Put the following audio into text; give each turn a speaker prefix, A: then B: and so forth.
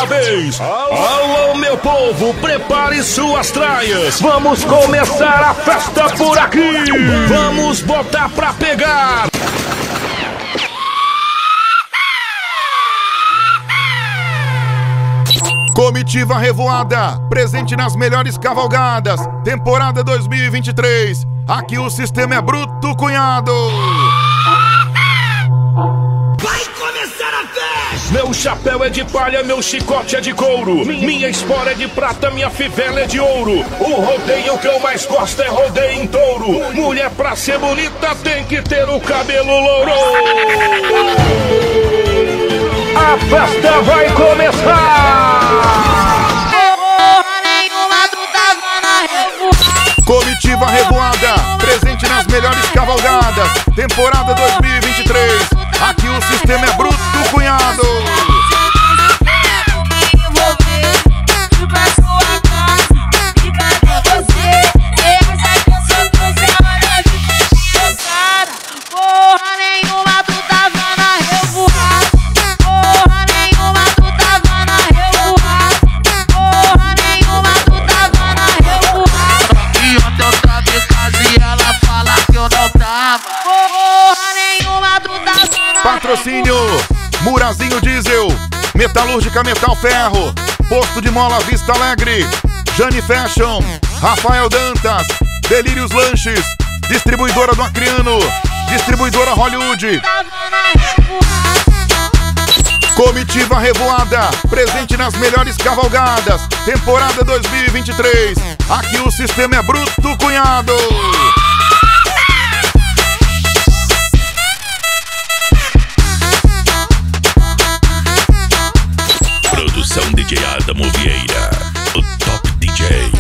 A: vez. Alô, meu povo, prepare suas traias. Vamos começar a festa por aqui. Vamos botar pra pegar.
B: Comitiva Revoada, presente nas melhores cavalgadas, temporada 2023. Aqui o sistema é bruto, cunhado.
A: Vai começar a festa! Meu chapéu é de palha, meu chicote é de couro. Minha espora é de prata, minha fivela é de ouro. O rodeio que eu mais gosto é rodeio em touro. Mulher pra ser bonita tem que ter o cabelo louro. A festa vai começar!
B: Comitiva Revoada, presente nas melhores cavalgadas, temporada 2023. Aqui o sistema é bruto, cunhado. Patrocínio Murazinho Diesel, Metalúrgica Metal Ferro, Posto de Mola Vista Alegre, Jane Fashion, Rafael Dantas, Delírios Lanches, Distribuidora do Acreano, Distribuidora Hollywood. Comitiva Revoada, presente nas melhores cavalgadas, temporada 2023. Aqui o sistema é bruto, cunhado.
C: Produção DJ Adamo Vieira, o top DJ.